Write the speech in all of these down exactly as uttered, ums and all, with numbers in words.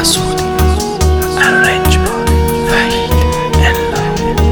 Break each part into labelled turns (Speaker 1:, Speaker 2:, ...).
Speaker 1: Mesut Errençman Fehil Enler.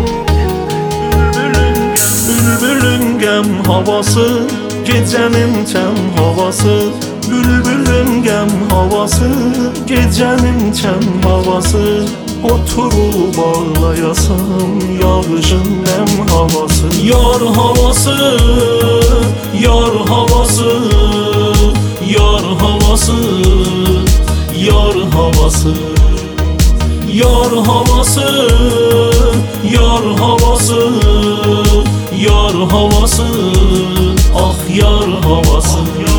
Speaker 2: Bülbülün gəm havası, gecənin çəm havası. Bülbülün gəm havası, gecənin çəm havası. Oturub ağlayasan, yağışın nəm havası. Yar havası, yar havası, yar havası, yar havası. Yar havası, yar havası, yar havası, ah yar havası.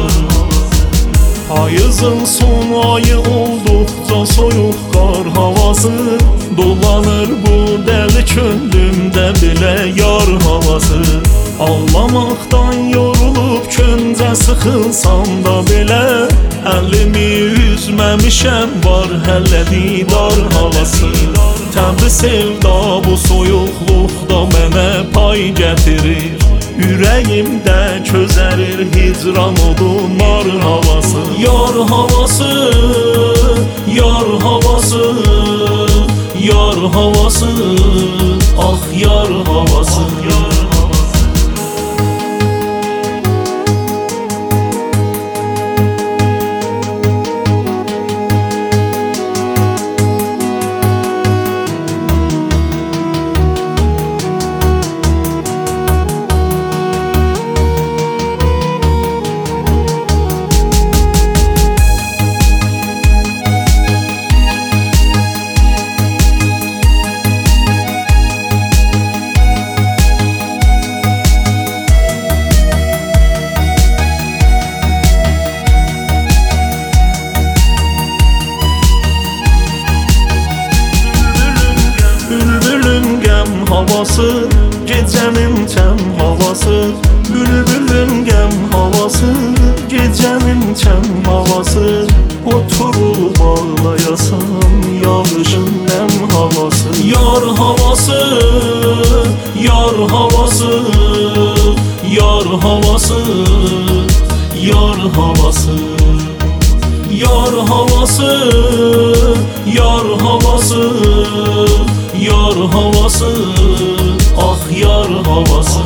Speaker 2: Payızın son ayı olduqca soyuq qar havası. Dolanır bu dəli könlümdə belə yar havası. Ağlamaqdan yorulub köncə sıxılsam da belə, əlimi üzməmişəm, var hələ didar havası. Təbi sevda bu soyuqluqda mənə pay gətirir. Ürəyimdə közərir hicran odun mar havası. Yar havası, yar havası, yar havası, ah yar havası. Havası, gecənin çəm havası. Bülbülün gəm havası, gecənin çəm havası. Oturub ağlayasan, yağışın nəm havası. Yar havası, yar havası, yar havası, yar havası. Yar havası, yar havası, yar havası, ah yar havası.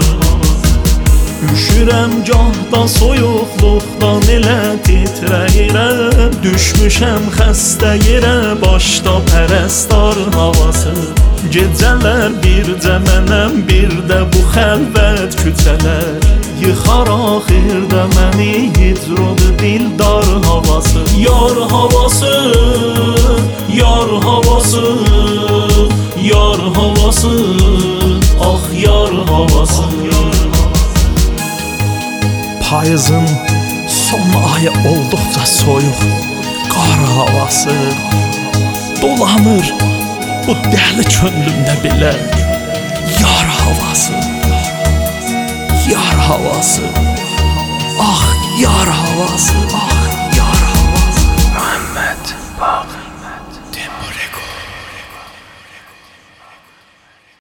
Speaker 2: Üşürəm gahda soyuqluqdan elə titrəyirəm. Düşmüşəm xəstə yerə, başda pərəstar havası. Gecələr bircə mənəm, bir də bu xəlvət küçələr. Yıxar axirdə məni hicrodu dildar havası. Yar havası, yar havası, yar havası, ah yar havası.
Speaker 3: Payızın son ayı olduqca soyuq qar havası. Dolanır bu dəli könlümdə belə yar havası. Yar havası, ah yar havası, ah yar havası.
Speaker 1: Muhammed Baq